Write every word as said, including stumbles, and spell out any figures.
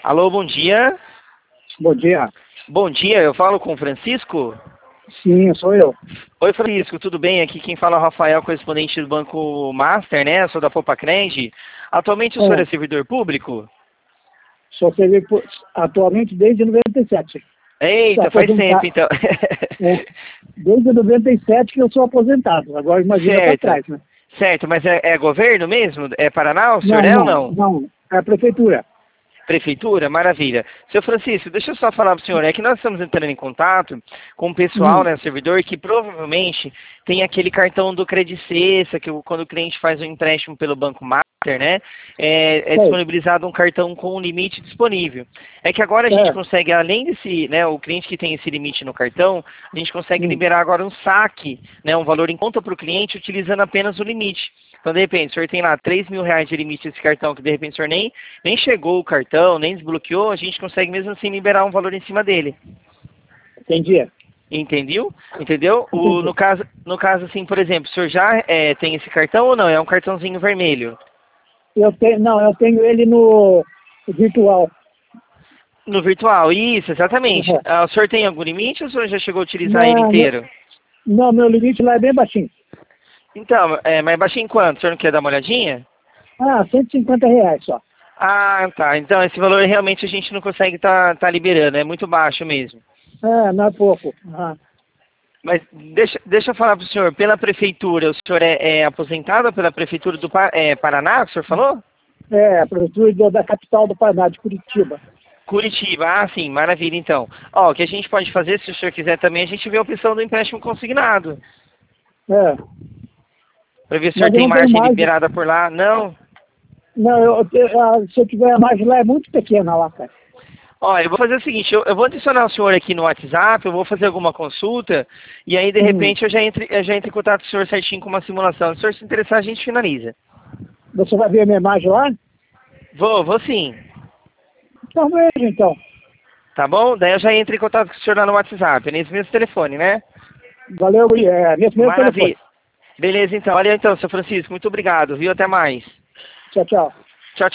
Alô, bom dia. Bom dia. Bom dia, eu falo com o Francisco? Sim, sou eu. Oi, Francisco, tudo bem? Aqui quem fala é o Rafael, correspondente do Banco Master, né? Sou da Popacred. Atualmente o É. senhor é servidor público? Sou servidor atualmente desde noventa e sete. Sou Eita, faz aposentado. tempo então. É, desde noventa e sete que eu sou aposentado. Agora imagina para Certo, trás, né? certo, mas é, é governo mesmo? É Paraná? O senhor Não, é ou não, não? não. É a prefeitura. Prefeitura? Maravilha. Seu Francisco, deixa eu só falar para o senhor, é que nós estamos entrando em contato com o pessoal, Hum, né, servidor, que provavelmente tem aquele cartão do Credicessa, que o- quando o cliente faz um empréstimo pelo Banco Master, né, é, é sei. disponibilizado um cartão com um limite disponível. É que agora a gente É, consegue, além desse, né, o cliente que tem esse limite no cartão, a gente consegue hum, liberar agora um saque, né, um valor em conta para o cliente utilizando apenas o limite. Então, de repente, o senhor tem lá três mil reais de limite desse cartão, que de repente o senhor nem, nem chegou o cartão, nem desbloqueou, a gente consegue mesmo assim liberar um valor em cima dele. entendi. Entendeu? Entendeu? O, Entendi. no, caso, no caso, assim, por exemplo, o senhor já é, tem esse cartão ou não? É um cartãozinho vermelho? Eu tenho, não, eu tenho ele no virtual. No virtual, isso, exatamente. Uhum. Ah, o senhor tem algum limite ou o senhor já chegou a utilizar ele Não, meu- inteiro? não, meu limite lá é bem baixinho. Então, é, mas baixinho quanto? O senhor não quer dar uma olhadinha? Ah, cento e cinquenta reais só. Ah, tá. Então, esse valor realmente a gente não consegue estar tá, tá liberando, é muito baixo mesmo. Ah, não é pouco. Ah, Mas deixa, deixa eu falar para o senhor, pela prefeitura, o senhor é, é aposentado pela prefeitura do Pa- é, Paraná, que o senhor falou? é, a prefeitura do- da capital do Paraná, de Curitiba. Curitiba, ah sim, maravilha então. Ó, o que a gente pode fazer, se o senhor quiser também, a gente vê a opção do empréstimo consignado. É, Para ver se o senhor mas eu tem não tenho margem margem. liberada por lá. Não? Não, eu, eu- a- se eu tiver a margem lá é muito pequena lá, cara. Ó, eu vou fazer o seguinte, eu, eu vou adicionar o senhor aqui no WhatsApp, eu vou fazer alguma consulta, e aí de Hum, repente eu já entro, eu já entro em contato com o senhor certinho com uma simulação. Se o senhor se interessar, a gente finaliza. você vai ver a minha imagem lá? Vou, vou sim. Então veja, então. Tá bom? Daí eu já entro em contato com o senhor lá no WhatsApp, é nesse mesmo telefone, né? Valeu, é, nesse mesmo telefone. Maravilha. Beleza, então. Valeu então, seu Francisco. Muito obrigado, viu? Até mais. Tchau, tchau.